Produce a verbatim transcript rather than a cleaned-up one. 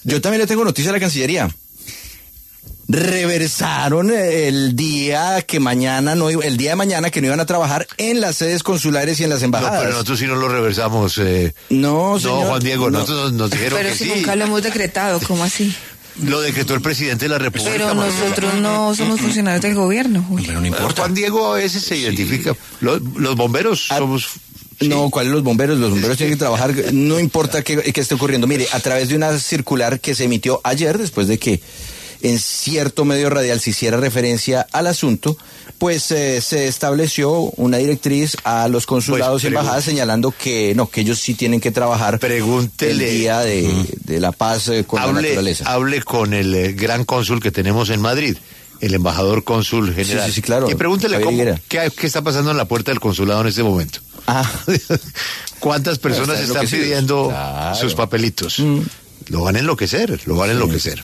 Yo también le tengo noticia a la Cancillería. Reversaron el día que mañana no el día de mañana que no iban a trabajar en las sedes consulares y en las embajadas. No, pero nosotros sí no lo reversamos. Eh, no, señor. No, Juan Diego, no. nosotros nos dijeron pero que si sí. nunca lo hemos decretado, ¿cómo así? Lo decretó el presidente de la República. Pero nosotros no somos funcionarios del gobierno, Julio. Pero no importa. Juan Diego a veces se identifica. Los, los bomberos Ah, somos... Sí. No, ¿cuáles los bomberos? Los bomberos tienen que trabajar, no importa qué, qué esté ocurriendo. Mire, a través de una circular que se emitió ayer, después de que en cierto medio radial se hiciera referencia al asunto, pues eh, se estableció una directriz a los consulados Pues, y embajadas señalando que no, que ellos sí tienen que trabajar Pregúntele. el día de, de la paz eh, con hable, la naturaleza. Hable con el eh, gran cónsul que tenemos en Madrid, el embajador cónsul general. Sí, sí, sí, claro. Y pregúntele Javier cómo, Higuera. qué, qué está pasando en la puerta del consulado en este momento. Ah. ¿Cuántas personas Están están enloquecidos. pidiendo Claro. sus papelitos? Mm. Lo van a enloquecer, lo van a enloquecer.